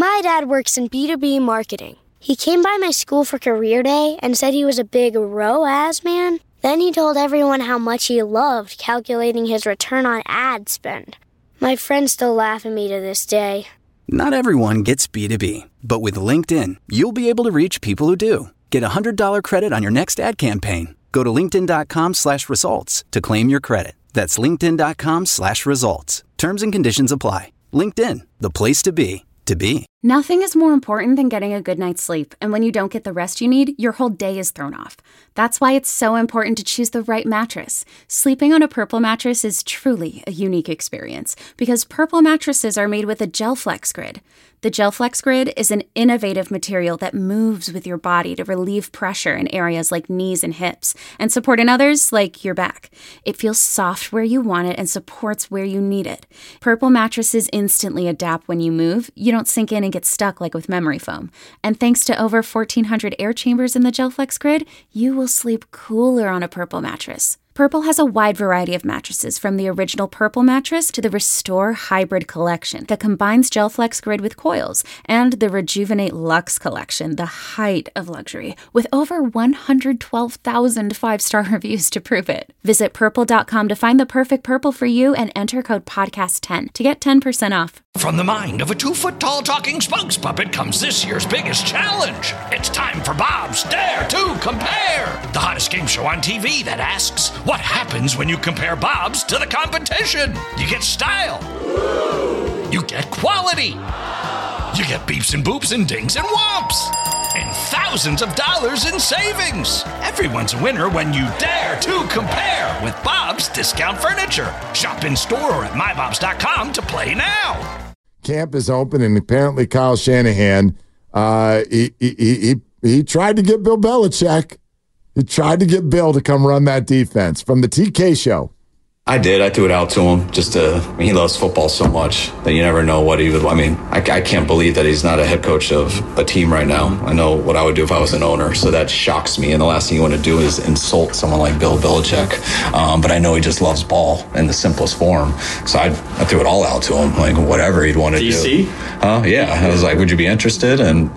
My dad works in B2B marketing. He came by my school for career day and said he was a big ROAS man. Then he told everyone how much he loved calculating his return on ad spend. My friends still laugh at me to this day. Not everyone gets B2B, but with LinkedIn, you'll be able to reach people who do. Get a $100 credit on your next ad campaign. Go to linkedin.com/results to claim your credit. That's linkedin.com/results. Terms and conditions apply. LinkedIn, the place to be, to be. Nothing is more important than getting a good night's sleep, and when you don't get the rest you need, your whole day is thrown off. That's why it's so important to choose the right mattress. Sleeping on a Purple mattress is truly a unique experience, because Purple mattresses are made with a GelFlex Grid. The GelFlex Grid is an innovative material that moves with your body to relieve pressure in areas like knees and hips, and support in others like your back. It feels soft where you want it and supports where you need it. Purple mattresses instantly adapt when you move. You don't sink in and get stuck like with memory foam. And thanks to over 1,400 air chambers in the GelFlex Grid, you will sleep cooler on a Purple mattress. Purple has a wide variety of mattresses, from the original Purple mattress to the Restore Hybrid collection that combines GelFlex Grid with coils, and the Rejuvenate Luxe collection, the height of luxury, with over 112,000 five-star reviews to prove it. Visit purple.com to find the perfect Purple for you and enter code podcast10 to get 10% off. From the mind of a 2-foot-tall talking spokes puppet comes this year's biggest challenge. It's time for Bob's Dare to Compare, the hottest game show on TV that asks, what happens when you compare Bob's to the competition? You get style. You get quality. You get beeps and boops and dings and whomps. And thousands of dollars in savings. Everyone's a winner when you dare to compare with Bob's Discount Furniture. Shop in store or at mybobs.com to play now. Camp is open, and apparently Kyle Shanahan, he tried to get Bill Belichick. He tried to get Bill to come run that defense. From the TK Show. I did. I threw it out to him. He loves football so much that you never know what he would. I can't believe that he's not a head coach of a team right now. I know what I would do if I was an owner, so that shocks me. And the last thing you want to do is insult someone like Bill Belichick. But I know he just loves ball in the simplest form. So I threw it all out to him, like whatever he'd want to do. DC? Yeah. I was like, would you be interested? And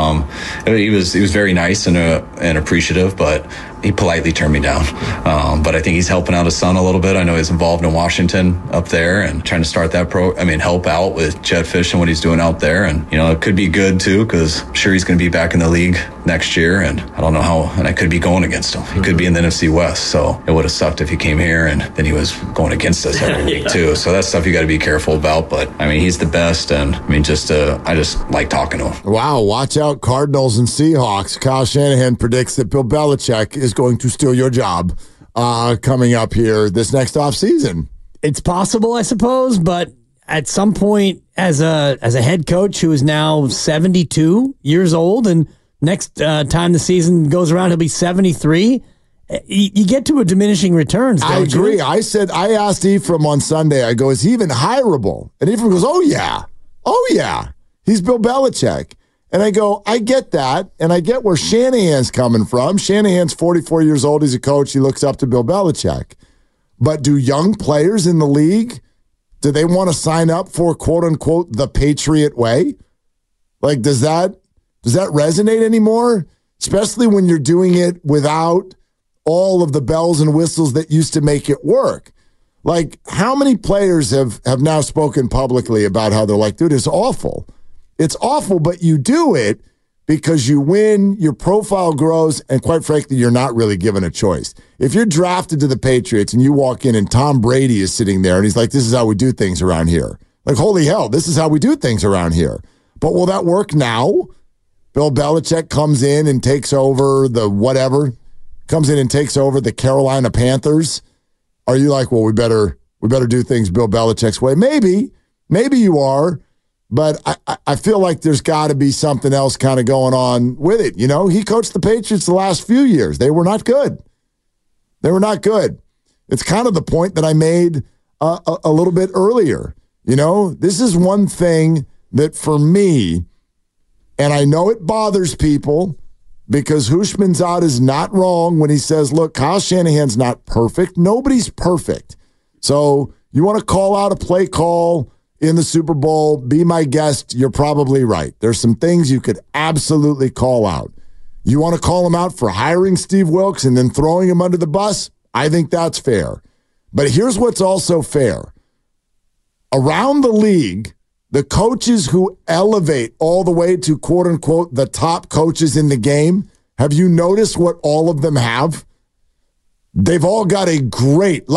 he was very nice and appreciative, but he politely turned me down. But I think he's helping out his son a little bit. I know he's involved in Washington up there and trying to start that help out with Jedd Fisch and what he's doing out there. And, it could be good too, because I'm sure he's going to be back in the league next year. And I don't know how, and I could be going against him. He could be in the NFC West. So it would have sucked if he came here and then he was going against us every week too. So that's stuff you got to be careful about. But he's the best. And I just like talking to him. Wow. Watch out, Cardinals and Seahawks. Kyle Shanahan predicts that Bill Belichick is going to steal your job coming up here this next offseason. It's possible, I suppose, but at some point, as a head coach who is now 72 years old, and next time the season goes around, he'll be 73. You get to a diminishing returns. I agree. I asked Ephraim on Sunday, I go, is he even hireable? And Ephraim goes, oh yeah, he's Bill Belichick. And I go, I get that, and I get where Shanahan's coming from. Shanahan's 44 years old. He's a coach. He looks up to Bill Belichick. But do young players in the league, do they want to sign up for, quote-unquote, the Patriot way? Like, does that resonate anymore? Especially when you're doing it without all of the bells and whistles that used to make it work. Like, how many players have now spoken publicly about how they're like, dude, it's awful. It's awful, but you do it because you win, your profile grows, and quite frankly, you're not really given a choice. If you're drafted to the Patriots and you walk in and Tom Brady is sitting there and he's like, this is how we do things around here. Like, holy hell, this is how we do things around here. But will that work now? Bill Belichick comes in and takes over the Carolina Panthers. Are you like, well, we better do things Bill Belichick's way? Maybe you are. But I feel like there's got to be something else kind of going on with it. He coached the Patriots the last few years. They were not good. It's kind of the point that I made a little bit earlier. This is one thing that for me, and I know it bothers people because Hushmanzad is not wrong when he says, look, Kyle Shanahan's not perfect. Nobody's perfect. So you want to call out a play call in the Super Bowl, be my guest, you're probably right. There's some things you could absolutely call out. You want to call him out for hiring Steve Wilks and then throwing him under the bus? I think that's fair. But here's what's also fair. Around the league, the coaches who elevate all the way to, quote unquote, the top coaches in the game, have you noticed what all of them have? They've all got a great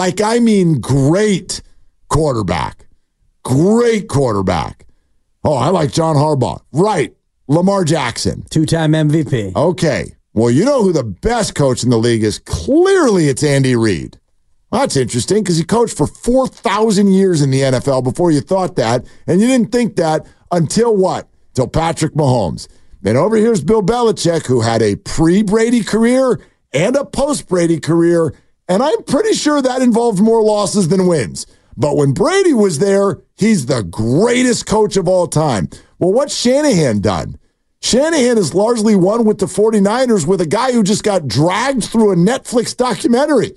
quarterback. Great quarterback. Oh, I like John Harbaugh. Right. Lamar Jackson. 2-time MVP. Okay. Well, you know who the best coach in the league is? Clearly, it's Andy Reid. Well, that's interesting because he coached for 4,000 years in the NFL before you thought that, and you didn't think that until what? Until Patrick Mahomes. Then over here's Bill Belichick, who had a pre-Brady career and a post-Brady career, and I'm pretty sure that involved more losses than wins. But when Brady was there, he's the greatest coach of all time. Well, what's Shanahan done? Shanahan has largely won with the 49ers with a guy who just got dragged through a Netflix documentary.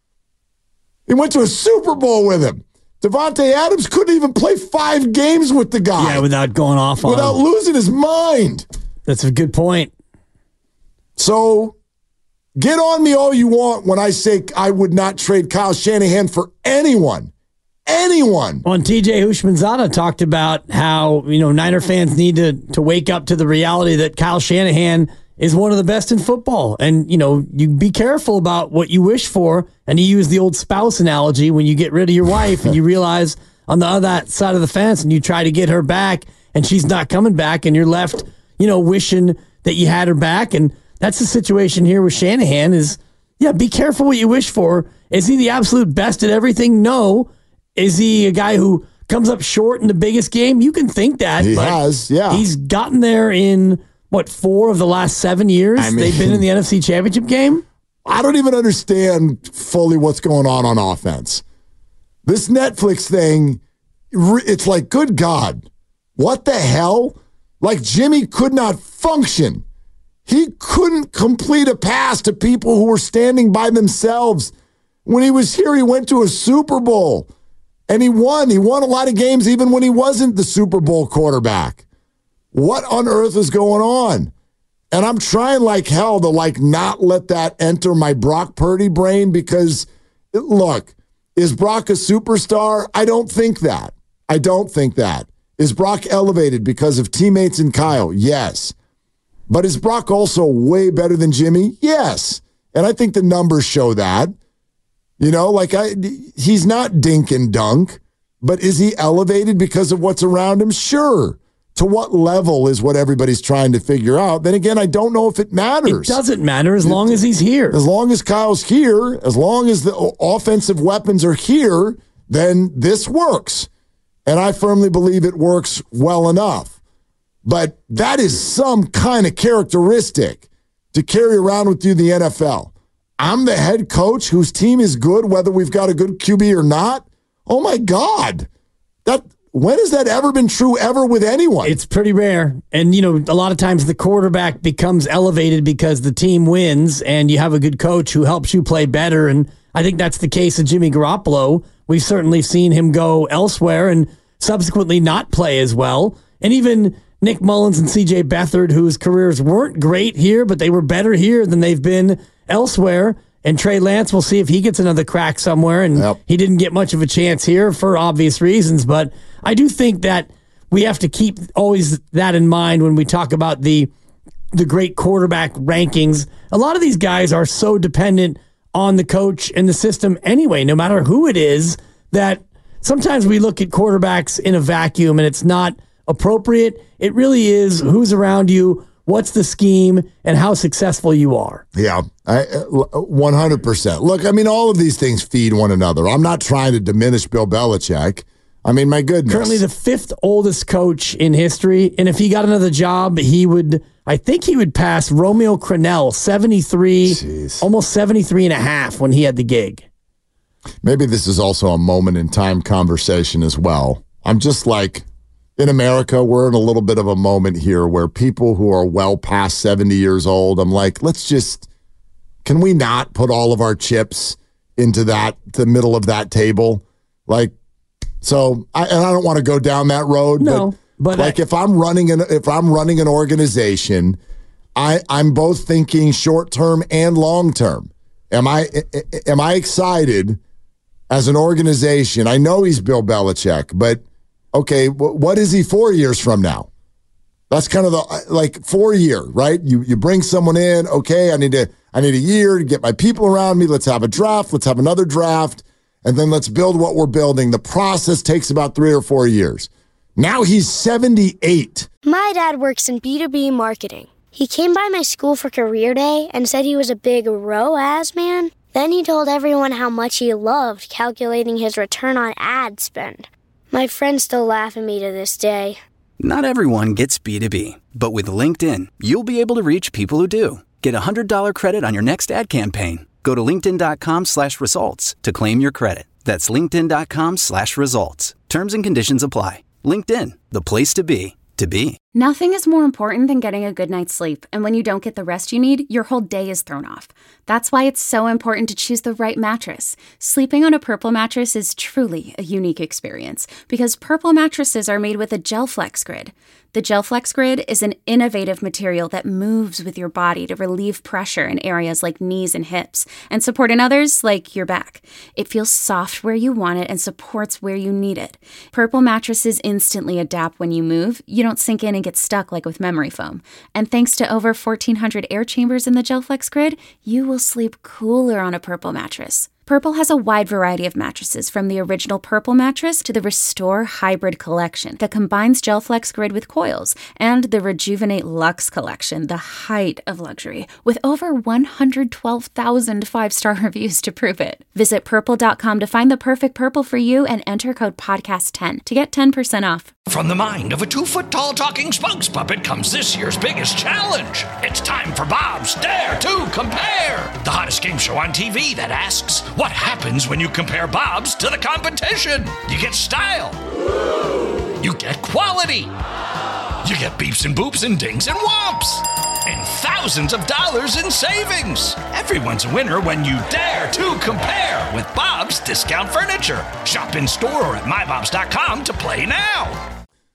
He went to a Super Bowl with him. Devontae Adams couldn't even play 5 games with the guy. Yeah, without going off on him. Without losing his mind. That's a good point. So get on me all you want when I say I would not trade Kyle Shanahan for anyone. Anyone. Well, and TJ Houshmandzadeh talked about how, Niner fans need to wake up to the reality that Kyle Shanahan is one of the best in football. And, you be careful about what you wish for. And he used the old spouse analogy when you get rid of your wife and you realize on the other side of the fence and you try to get her back and she's not coming back and you're left, wishing that you had her back. And that's the situation here with Shanahan is, be careful what you wish for. Is he the absolute best at everything? No. Is he a guy who comes up short in the biggest game? You can think that. He has, yeah. He's gotten there in, 4 of the last 7 years? They've been in the NFC Championship game? I don't even understand fully what's going on offense. This Netflix thing, it's like, good God, what the hell? Like Jimmy could not function. He couldn't complete a pass to people who were standing by themselves. When he was here, he went to a Super Bowl. And he won. He won a lot of games even when he wasn't the Super Bowl quarterback. What on earth is going on? And I'm trying like hell to not let that enter my Brock Purdy brain because, look, is Brock a superstar? I don't think that. Is Brock elevated because of teammates and Kyle? Yes. But is Brock also way better than Jimmy? Yes. And I think the numbers show that. He's not dink and dunk, but is he elevated because of what's around him? Sure. To what level is what everybody's trying to figure out? Then again, I don't know if it matters. It doesn't matter as long as he's here. As long as Kyle's here, as long as the offensive weapons are here, then this works. And I firmly believe it works well enough. But that is some kind of characteristic to carry around with you in the NFL. I'm the head coach whose team is good, whether we've got a good QB or not. Oh, my God. When has that ever been true ever with anyone? It's pretty rare. And, a lot of times the quarterback becomes elevated because the team wins and you have a good coach who helps you play better. And I think that's the case of Jimmy Garoppolo. We've certainly seen him go elsewhere and subsequently not play as well. And even Nick Mullins and C.J. Beathard, whose careers weren't great here, but they were better here than they've been elsewhere. And Trey Lance, we'll see if he gets another crack somewhere. And He didn't get much of a chance here for obvious reasons. But I do think that we have to keep always that in mind when we talk about the great quarterback rankings. A lot of these guys are so dependent on the coach and the system anyway, no matter who it is, that sometimes we look at quarterbacks in a vacuum and it's not appropriate. It really is who's around you, what's the scheme, and how successful you are. Yeah, 100%. Look, all of these things feed one another. I'm not trying to diminish Bill Belichick. My goodness. Currently the 5th oldest coach in history, and if he got another job, I think he would pass Romeo Crennel, 73, almost 73 and a half when he had the gig. Maybe this is also a moment in time conversation as well. I'm just in America, we're in a little bit of a moment here where people who are well past 70 years old, I'm can we not put all of our chips into the middle of that table? So I don't want to go down that road. No, but like if I'm running an organization, I'm both thinking short term and long term. Am I excited as an organization? I know he's Bill Belichick, but okay, what is he 4 years from now? That's kind of the 4 year, right? You bring someone in. Okay, I need a year to get my people around me. Let's have a draft. Let's have another draft, and then let's build what we're building. The process takes about 3 or 4 years. Now he's 78. My dad works in B2B marketing. He came by my school for career day and said he was a big ROAS man. Then he told everyone how much he loved calculating his return on ad spend. My friends still laugh at me to this day. Not everyone gets B2B, but with LinkedIn, you'll be able to reach people who do. Get a $100 credit on your next ad campaign. Go to linkedin.com/results to claim your credit. That's linkedin.com/results. Terms and conditions apply. LinkedIn, the place to be, to be. Nothing is more important than getting a good night's sleep, and when you don't get the rest you need, your whole day is thrown off. That's why it's so important to choose the right mattress. Sleeping on a Purple mattress is truly a unique experience because Purple mattresses are made with a GelFlex Grid. The GelFlex Grid is an innovative material that moves with your body to relieve pressure in areas like knees and hips and support in others like your back. It feels soft where you want it and supports where you need it. Purple mattresses instantly adapt when you move. You don't sink in and get stuck like with memory foam. And thanks to over 1,400 air chambers in the GelFlex Grid, you will sleep cooler on a Purple mattress. Purple has a wide variety of mattresses, from the original Purple mattress to the Restore Hybrid collection that combines GelFlex Grid with coils, and the Rejuvenate Luxe collection, the height of luxury, with over 112,000 five-star reviews to prove it. Visit Purple.com to find the perfect Purple for you and enter code podcast10 to get 10% off. From the mind of a 2-foot-tall talking spokes puppet comes this year's biggest challenge. It's time for Bob's Dare to Compare, the hottest game show on TV that asks, what happens when you compare Bob's to the competition? You get style. You get quality. You get beeps and boops and dings and whomps. And thousands of dollars in savings. Everyone's a winner when you dare to compare with Bob's Discount Furniture. Shop in store or at mybobs.com to play now.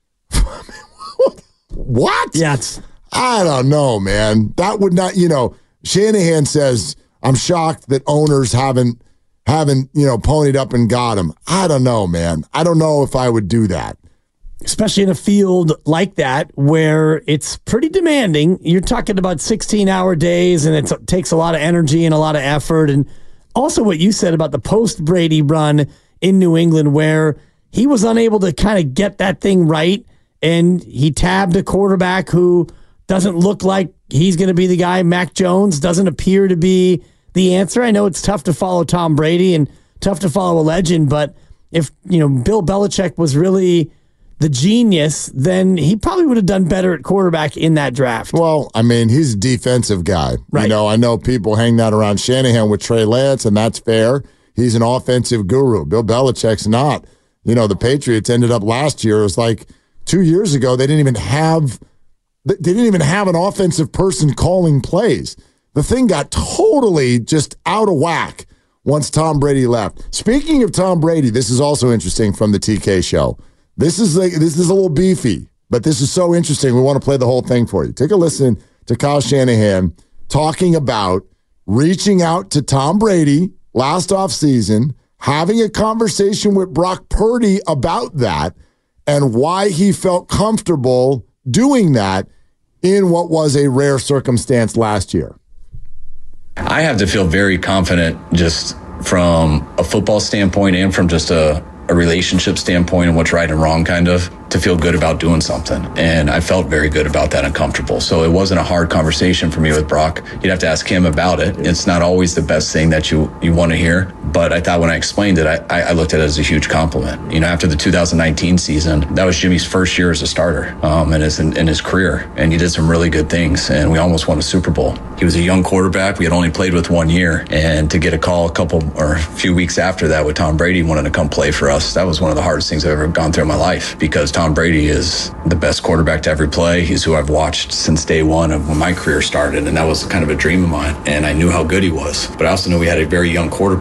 What? Yes. I don't know, man. That would not, Shanahan says, I'm shocked that owners haven't ponied up and got him. I don't know, man. I don't know if I would do that. Especially in a field like that where it's pretty demanding. You're talking about 16-hour days, and it takes a lot of energy and a lot of effort. And also what you said about the post-Brady run in New England, where he was unable to kind of get that thing right, and he tabbed a quarterback who doesn't look like he's going to be the guy. Mac Jones doesn't appear to be the answer. I know it's tough to follow Tom Brady and tough to follow a legend, but if Bill Belichick was really the genius, then he probably would have done better at quarterback in that draft. Well, I mean, he's a defensive guy. Right. I know people hang that around Shanahan with Trey Lance, and that's fair. He's an offensive guru. Bill Belichick's not. The Patriots ended up last year. It was like 2 years ago. They didn't even have an offensive person calling plays. The thing got totally just out of whack once Tom Brady left. Speaking of Tom Brady, this is also interesting from the TK show. This is a little beefy, but this is so interesting. We want to play the whole thing for you. Take a listen to Kyle Shanahan talking about reaching out to Tom Brady last offseason, having a conversation with Brock Purdy about that, and why he felt comfortable doing that in what was a rare circumstance last year. I have to feel very confident just from a football standpoint and from just a relationship standpoint and what's right and wrong, kind of, to feel good about doing something. And I felt very good about that and comfortable. So it wasn't a hard conversation for me with Brock. You'd have to ask him about it. It's not always the best thing that you want to hear. But I thought when I explained it, I looked at it as a huge compliment. After the 2019 season, that was Jimmy's first year as a starter in his career. And he did some really good things. And we almost won a Super Bowl. He was a young quarterback. We had only played with 1 year. And to get a call a few weeks after that with Tom Brady wanting to come play for us, that was one of the hardest things I've ever gone through in my life, because Tom Brady is the best quarterback to ever play. He's who I've watched since day one of when my career started, and that was kind of a dream of mine, and I knew how good he was. But I also knew we had a very young quarterback who had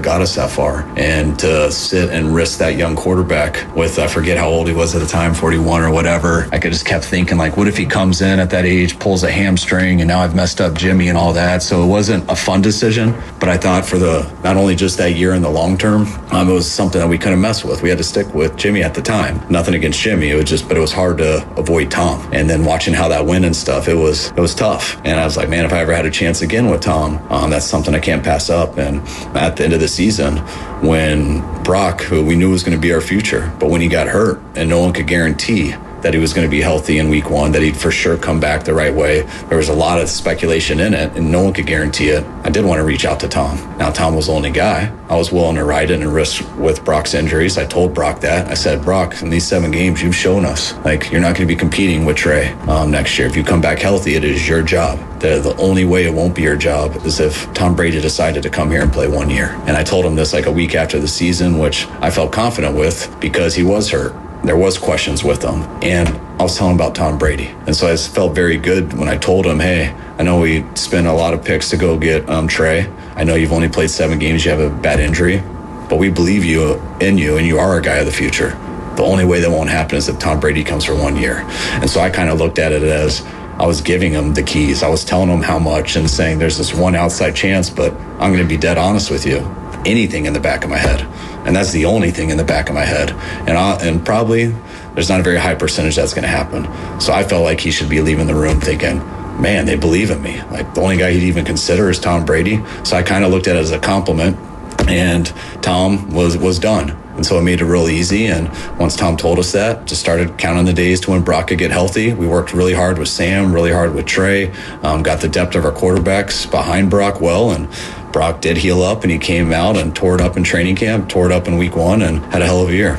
got us that far. And to sit and risk that young quarterback with, I forget how old he was at the time, 41 or whatever. I just kept thinking, like, what if he comes in at that age, pulls a hamstring, and now I've messed up Jimmy and all that. So it wasn't a fun decision, but I thought for not only just that year in the long term, it was something that we couldn't mess with. We had to stick with Jimmy at the time. Nothing against Jimmy. But it was hard to avoid Tom. And then watching how that went and stuff, it was tough. And I was like, man, if I ever had a chance again with Tom, that's something I can't pass up. And at the end of the season, when Brock, who we knew was going to be our future, but when he got hurt and no one could guarantee that he was going to be healthy in week 1, that he'd for sure come back the right way. There was a lot of speculation in it, and no one could guarantee it. I did want to reach out to Tom. Now, Tom was the only guy. I was willing to ride it and risk with Brock's injuries. I told Brock that. I said, Brock, in these 7 games, you've shown us, like, you're not going to be competing with Trey next year. If you come back healthy, it is your job. The only way it won't be your job is if Tom Brady decided to come here and play 1 year. And I told him this like a week after the season, which I felt confident with because he was hurt. There was questions with him, and I was telling him about Tom Brady. And so I felt very good when I told him, hey, I know we spent a lot of picks to go get Trey. I know you've only played 7 games, you have a bad injury, but we believe in you, and you are a guy of the future. The only way that won't happen is if Tom Brady comes for 1 year. And so I kind of looked at it as I was giving him the keys. I was telling him how much and saying there's this one outside chance, but I'm going to be dead honest with you. Anything in the back of my head. And that's the only thing in the back of my head. And probably there's not a very high percentage that's going to happen. So I felt like he should be leaving the room thinking, man, they believe in me. Like, the only guy he'd even consider is Tom Brady. So I kind of looked at it as a compliment. And Tom was done. And so it made it real easy. And once Tom told us that, just started counting the days to when Brock could get healthy. We worked really hard with Sam, really hard with Trey, got the depth of our quarterbacks behind Brock well. And Brock did heal up, and he came out and tore it up in training camp, tore it up in week 1, and had a hell of a year.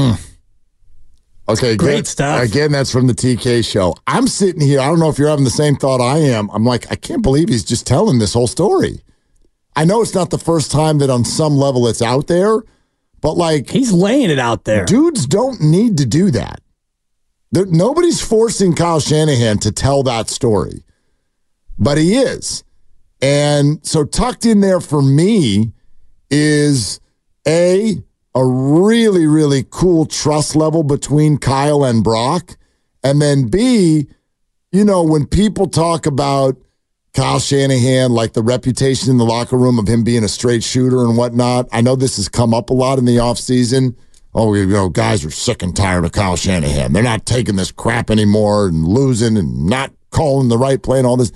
Okay, great stuff. Again, that's from the TK show. I'm sitting here. I don't know if you're having the same thought I am. I'm like, I can't believe he's just telling this whole story. I know it's not the first time that on some level it's out there, but like, he's laying it out there. Dudes don't need to do that. Nobody's forcing Kyle Shanahan to tell that story, but he is. And so tucked in there for me is a really, really cool trust level between Kyle and Brock. And then B, when people talk about Kyle Shanahan, like the reputation in the locker room of him being a straight shooter and whatnot, I know this has come up a lot in the offseason. Oh, guys are sick and tired of Kyle Shanahan. They're not taking this crap anymore and losing and not calling the right play and all this.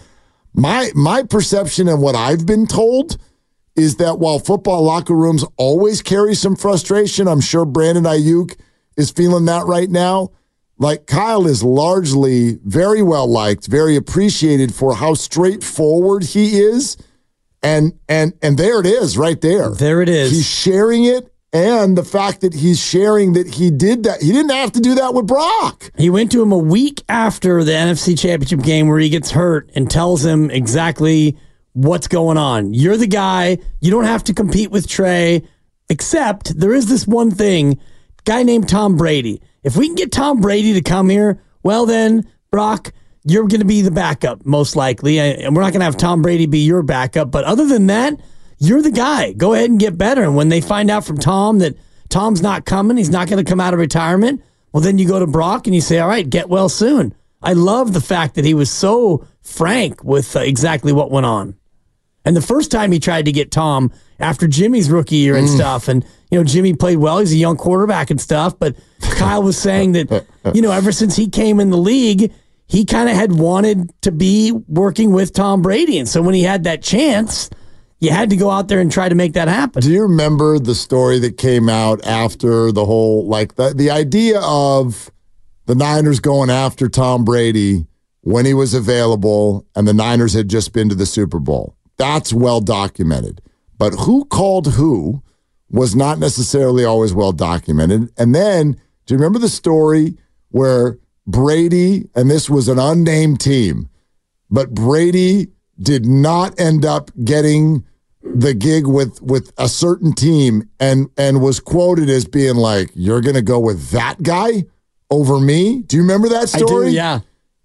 My perception and what I've been told is that while football locker rooms always carry some frustration, I'm sure Brandon Ayuk is feeling that right now. Like, Kyle is largely very well liked, very appreciated for how straightforward he is. And there it is right there. There it is. He's sharing it. And the fact that he's sharing that he did that, he didn't have to do that with Brock. He went to him a week after the NFC Championship game where he gets hurt and tells him exactly what's going on. You're the guy. You don't have to compete with Trey, except there is this one thing, guy named Tom Brady. If we can get Tom Brady to come here, well then, Brock, you're going to be the backup, most likely. And we're not going to have Tom Brady be your backup. But other than that, you're the guy. Go ahead and get better. And when they find out from Tom that Tom's not coming, he's not going to come out of retirement, well, then you go to Brock and you say, all right, get well soon. I love the fact that he was so frank with exactly what went on. And the first time he tried to get Tom after Jimmy's rookie year and stuff, and, Jimmy played well. He's a young quarterback and stuff, but Kyle was saying that, ever since he came in the league, he kind of had wanted to be working with Tom Brady. And so when he had that chance, you had to go out there and try to make that happen. Do you remember the story that came out after the whole, like, the idea of the Niners going after Tom Brady when he was available and the Niners had just been to the Super Bowl? That's well documented. But who called who was not necessarily always well documented. And then, do you remember the story where Brady, and this was an unnamed team, but Brady did not end up getting the gig with a certain team and was quoted as being like, you're going to go with that guy over me? Do you remember that story? I do, yeah.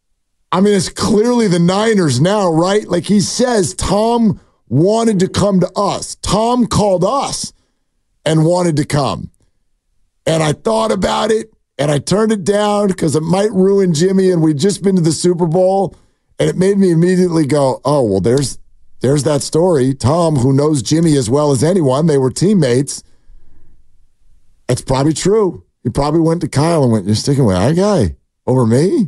I mean, it's clearly the Niners now, right? Like, he says, Tom wanted to come to us. Tom called us. and wanted to come. And I thought about it, and I turned it down because it might ruin Jimmy, and we'd just been to the Super Bowl, and it made me immediately go, oh, well, there's that story. Tom, who knows Jimmy as well as anyone, they were teammates. It's probably true. He probably went to Kyle and went, you're sticking with that guy over me?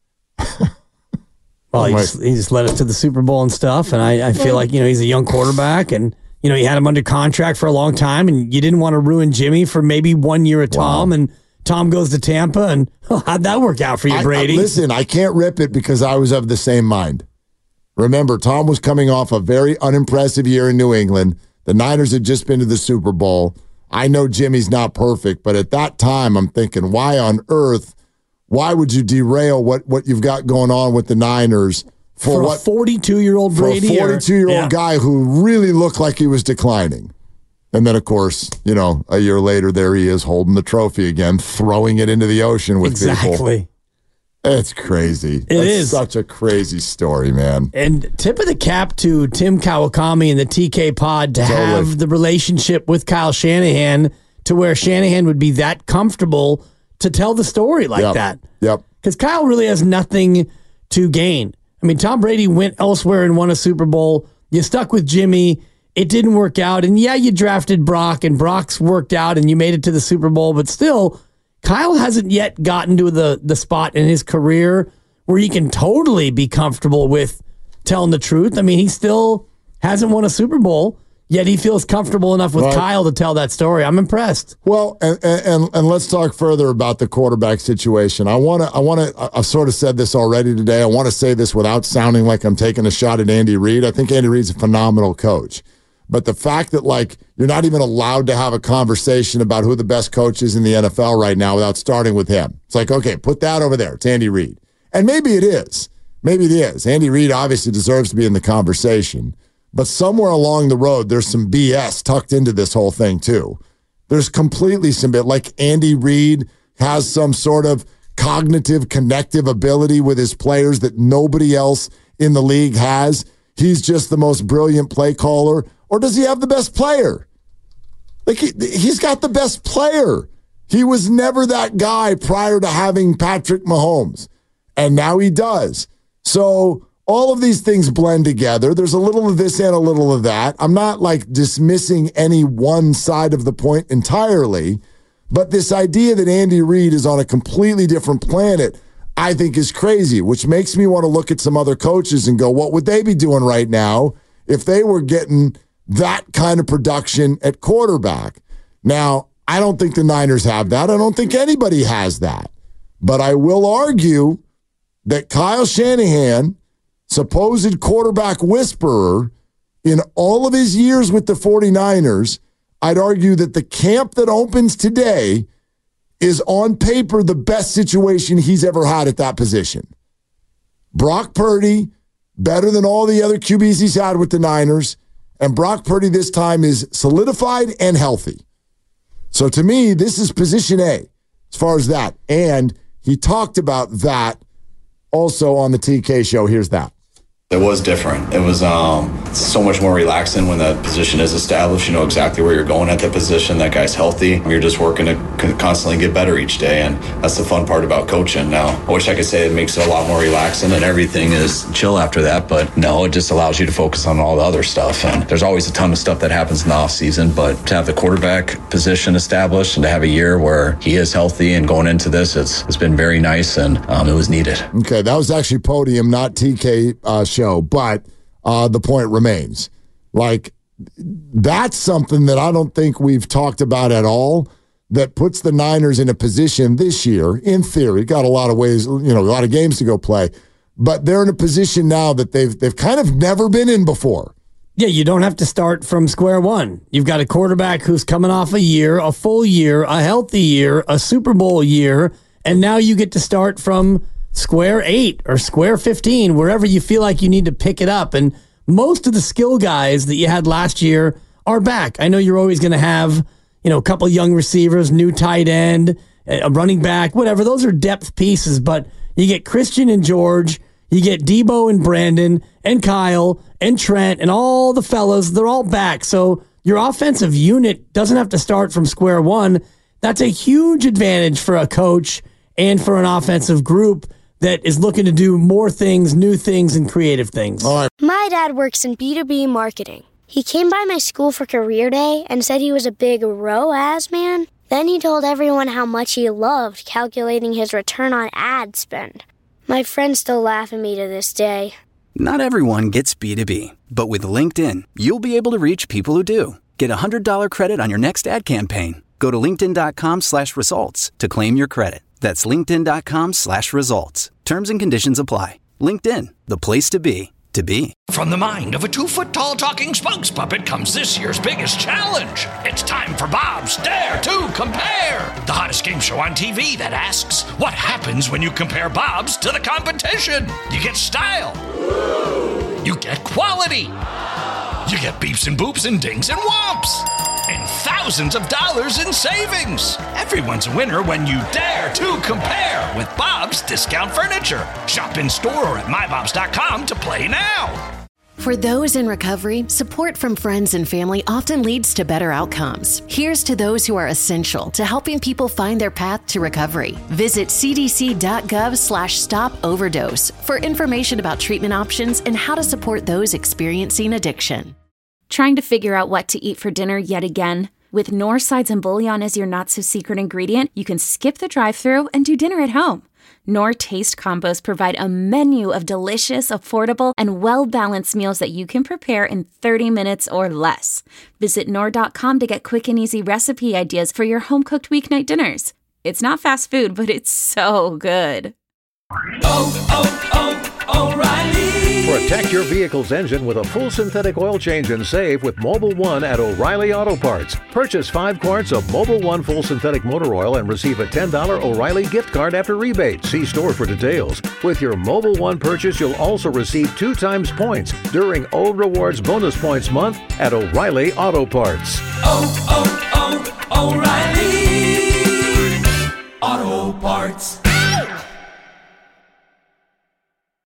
Well, he just led us to the Super Bowl and stuff, and I feel like, he's a young quarterback, and, you had him under contract for a long time, and you didn't want to ruin Jimmy for maybe 1 year of Tom, and Tom goes to Tampa, and how'd that work out for you, Brady? Listen, I can't rip it because I was of the same mind. Remember, Tom was coming off a very unimpressive year in New England. The Niners had just been to the Super Bowl. I know Jimmy's not perfect, but at that time, I'm thinking, why on earth, why would you derail what you've got going on with the Niners for a 42-year-old Brady? For a 42-year-old guy who really looked like he was declining. And then, of course, a year later, there he is holding the trophy again, throwing it into the ocean with people. Exactly. It's crazy. It's such a crazy story, man. And tip of the cap to Tim Kawakami and the TK Pod to have the relationship with Kyle Shanahan to where Shanahan would be that comfortable to tell the story like that. Yep. Because Kyle really has nothing to gain. I mean, Tom Brady went elsewhere and won a Super Bowl. You stuck with Jimmy. It didn't work out. And yeah, you drafted Brock, and Brock's worked out, and you made it to the Super Bowl. But still, Kyle hasn't yet gotten to the spot in his career where he can totally be comfortable with telling the truth. I mean, he still hasn't won a Super Bowl, yet he feels comfortable enough with Kyle to tell that story. I'm impressed. Well, and let's talk further about the quarterback situation. I've sort of said this already today. I want to say this without sounding like I'm taking a shot at Andy Reid. I think Andy Reid's a phenomenal coach. But the fact that, you're not even allowed to have a conversation about who the best coach is in the NFL right now without starting with him. It's like, okay, put that over there. It's Andy Reid. And maybe it is. Maybe it is. Andy Reid obviously deserves to be in the conversation. But somewhere along the road, there's some BS tucked into this whole thing, too. There's completely some bit. Like Andy Reid has some sort of cognitive, connective ability with his players that nobody else in the league has. He's just the most brilliant play caller. Or does he have the best player? He's got the best player. He was never that guy prior to having Patrick Mahomes. And now he does. So all of these things blend together. There's a little of this and a little of that. I'm not dismissing any one side of the point entirely. But this idea that Andy Reid is on a completely different planet, I think is crazy, which makes me want to look at some other coaches and go, what would they be doing right now if they were getting that kind of production at quarterback? Now, I don't think the Niners have that. I don't think anybody has that. But I will argue that Kyle Shanahan, supposed quarterback whisperer, in all of his years with the 49ers, I'd argue that the camp that opens today is on paper the best situation he's ever had at that position. Brock Purdy, better than all the other QBs he's had with the Niners. And Brock Purdy this time is solidified and healthy. So to me, this is position A as far as that. And he talked about that also on the TK show. Here's that. It was different. It was so much more relaxing when that position is established. You know exactly where you're going at that position. That guy's healthy. You're just working to constantly get better each day, and that's the fun part about coaching. Now, I wish I could say it makes it a lot more relaxing and everything is chill after that, but no, it just allows you to focus on all the other stuff. And there's always a ton of stuff that happens in the offseason, but to have the quarterback position established and to have a year where he is healthy and going into this, it's been very nice, and it was needed. Okay, that was actually Podium, not TK show. But the point remains. That's something that I don't think we've talked about at all, that puts the Niners in a position this year, in theory, got a lot of ways, a lot of games to go play, but they're in a position now that they've kind of never been in before. Yeah, you don't have to start from square one. You've got a quarterback who's coming off a year, a full year, a healthy year, a Super Bowl year, and now you get to start from square 8 or square 15, wherever you feel like you need to pick it up. And most of the skill guys that you had last year are back. I know you're always going to have, a couple young receivers, new tight end, a running back, whatever. Those are depth pieces, but you get Christian and George, you get Debo and Brandon and Kyle and Trent and all the fellas. They're all back. So your offensive unit doesn't have to start from square one. That's a huge advantage for a coach and for an offensive group that is looking to do more things, new things, and creative things. All right. My dad works in B2B marketing. He came by my school for career day and said he was a big ROAS man. Then he told everyone how much he loved calculating his return on ad spend. My friends still laugh at me to this day. Not everyone gets B2B, but with LinkedIn, you'll be able to reach people who do. Get a $100 credit on your next ad campaign. Go to linkedin.com/results to claim your credit. That's linkedin.com/results. Terms and conditions apply. LinkedIn, the place to be, to be. From the mind of a 2-foot-tall talking spokes puppet comes this year's biggest challenge. It's time for Bob's Dare to Compare, the hottest game show on TV that asks, what happens when you compare Bob's to the competition? You get style. You get quality. You get beeps and boops and dings and whomps. And thousands of dollars in savings. Everyone's a winner when you dare to compare with Bob's Discount Furniture. Shop in store or at mybobs.com to play now. For those in recovery, support from friends and family often leads to better outcomes. Here's to those who are essential to helping people find their path to recovery. Visit cdc.gov/stop-overdose for information about treatment options and how to support those experiencing addiction. Trying to figure out what to eat for dinner yet again? With Knorr sides and bouillon as your not-so-secret ingredient, you can skip the drive-thru and do dinner at home. Knorr Taste Combos provide a menu of delicious, affordable, and well-balanced meals that you can prepare in 30 minutes or less. Visit Knorr.com to get quick and easy recipe ideas for your home-cooked weeknight dinners. It's not fast food, but it's so good. O'Reilly. Protect your vehicle's engine with a full synthetic oil change and save with Mobil 1 at O'Reilly Auto Parts. Purchase 5 quarts of Mobil 1 full synthetic motor oil and receive a $10 O'Reilly gift card after rebate. See store for details. With your Mobil 1 purchase, you'll also receive 2 times points during O Rewards Bonus Points Month at O'Reilly Auto Parts. O'Reilly Auto Parts.